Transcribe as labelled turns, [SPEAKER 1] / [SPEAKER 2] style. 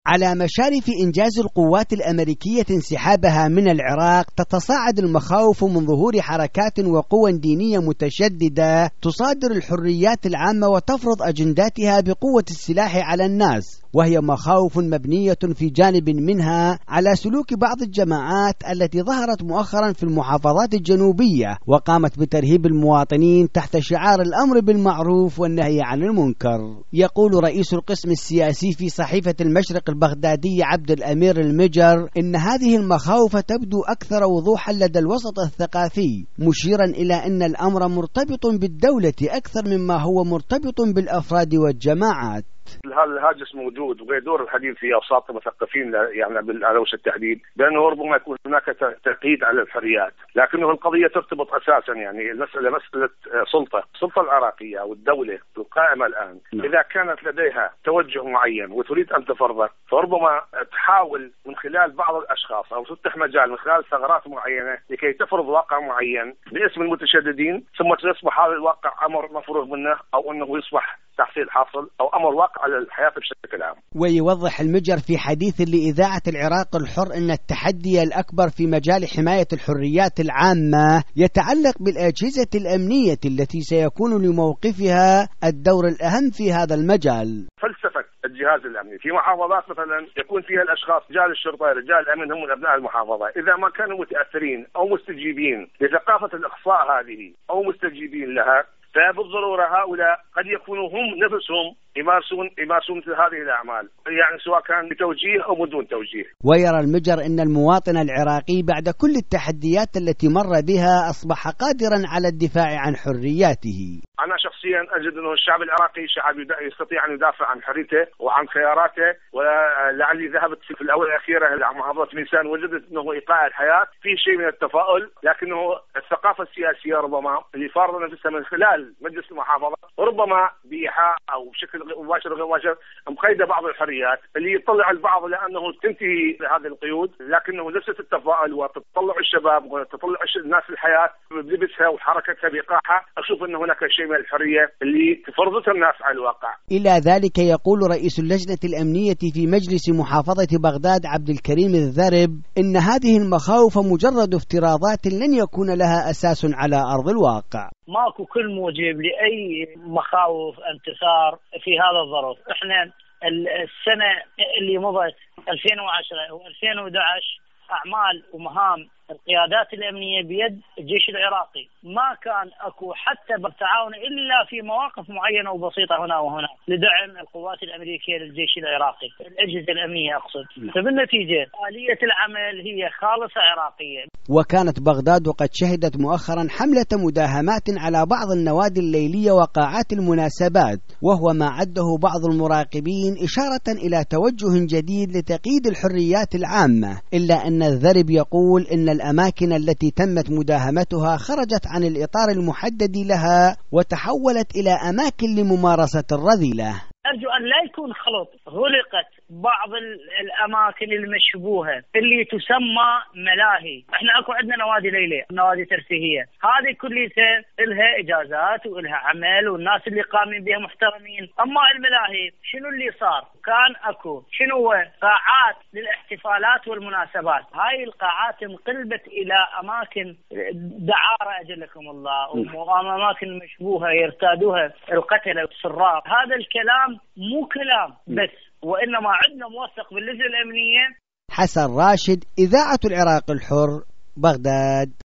[SPEAKER 1] على مشارف إنجاز القوات الأمريكية انسحابها من العراق، تتصاعد المخاوف من ظهور حركات وقوى دينية متشددة تصادر الحريات العامة وتفرض أجنداتها بقوة السلاح على الناس، وهي مخاوف مبنية في جانب منها على سلوك بعض الجماعات التي ظهرت مؤخرا في المحافظات الجنوبية وقامت بترهيب المواطنين تحت شعار الأمر بالمعروف والنهي عن المنكر. يقول رئيس القسم السياسي في صحيفة المشرق البغدادي عبد الأمير المجر إن هذه المخاوف تبدو أكثر وضوحا لدى الوسط الثقافي، مشيرا إلى أن الأمر مرتبط بالدولة أكثر مما هو مرتبط بالأفراد والجماعات.
[SPEAKER 2] هذا الهاجس موجود ويدور الحديث في اوساط المثقفين يعني على وجه التحديد بانه ربما يكون هناك تقييد على الحريات، لكنه القضيه ترتبط اساسا يعني المساله مساله السلطه العراقيه او الدوله القائمه الان اذا كانت لديها توجه معين وتريد ان تفرضه، فربما تحاول من خلال بعض الاشخاص او تفتح مجال من خلال ثغرات معينه لكي تفرض واقع معين باسم المتشددين، ثم يصبح هذا الواقع امر مفروغ منه او انه يصبح تحصيل حاصل أو أمر واقع على الحياة بشكل عام.
[SPEAKER 1] ويوضح المجر في حديث لإذاعة العراق الحر أن التحدي الأكبر في مجال حماية الحريات العامة يتعلق بالأجهزة الأمنية التي سيكون لموقفها الدور الأهم في هذا المجال.
[SPEAKER 2] فلسفة الجهاز الأمني في محافظات مثلا يكون فيها الأشخاص رجال الشرطة رجال الأمن هم من أبناء المحافظة، إذا ما كانوا متأثرين أو مستجيبين لثقافة الإخصاء هذه أو مستجيبين لها، فبالضرورة هؤلاء قد يكونوا هم نفسهم يمارسون مثل هذه الأعمال، يعني سواء كان بتوجيه أو بدون توجيه.
[SPEAKER 1] ويرى المجر أن المواطن العراقي بعد كل التحديات التي مر بها أصبح قادرا على الدفاع عن حرياته.
[SPEAKER 2] أنا شخصيا أجد أنه الشعب العراقي شعب يستطيع أن يدافع عن حريته وعن خياراته، ولعلي ذهبت في الأولى الأخيرة إلى محافظة ميسان وجدت أنه إيقاع الحياة في شيء من التفاؤل، لكنه الثقافة السياسية ربما اللي فارضة نفسها من خلال مجلس المحافظة ربما بإيحاء أو بشكل مباشر غير مباشر مقيدة بعض الحريات اللي يطلع البعض لأنه تنتهي هذه القيود، لكنه ليست التفاؤل وتطلع الشباب وتطلع الناس الحياة بلبسها وحركتها بإيقاعها. أشوف أن هناك شيء من الحرية اللي فرضتها الناس على الواقع.
[SPEAKER 1] إلى ذلك يقول رئيس اللجنة الأمنية في مجلس محافظة بغداد عبد الكريم الذرب إن هذه المخاوف مجرد افتراضات لن يكون لها أساس على أرض الواقع.
[SPEAKER 3] ماكو كل موجب لأي مخاوف أن تثار في هذا الظرف. احنا السنة اللي مضت 2010 و2011 أعمال ومهام القيادات الأمنية بيد الجيش العراقي، ما كان أكو حتى بالتعاون إلا في مواقف معينة وبسيطة هنا وهنا لدعم القوات الأمريكية للجيش العراقي، الأجهزة الأمنية أقصد. فبالنتيجة آلية العمل هي خالصة عراقية.
[SPEAKER 1] وكانت بغداد قد شهدت مؤخرا حملة مداهمات على بعض النوادي الليلية وقاعات المناسبات، وهو ما عده بعض المراقبين إشارة إلى توجه جديد لتقييد الحريات العامة، إلا أن الذرب يقول إن الأماكن التي تمت مداهمتها خرجت عن الإطار المحدد لها وتحولت إلى أماكن لممارسة الرذيلة.
[SPEAKER 3] أرجو أن لا يكون خلط، غلقت بعض الأماكن المشبوهة اللي تسمى ملاهي. احنا أكو عندنا نوادي ليلة، نوادي ترفيهية، هذه كلها إلها إجازات وإلها عمل والناس اللي قامين بها محترمين. أما الملاهي شنو اللي صار؟ كان أكو شنو هو قاعات للاحتفالات والمناسبات، هاي القاعات انقلبت إلى أماكن دعارة أجلكم الله، وأماكن مشبوهة يرتادوها القتلة والسراب. هذا الكلام مو كلام بس، وإنما عندنا موثق باللجنة الأمنية.
[SPEAKER 1] حسن راشد، إذاعة العراق الحر، بغداد.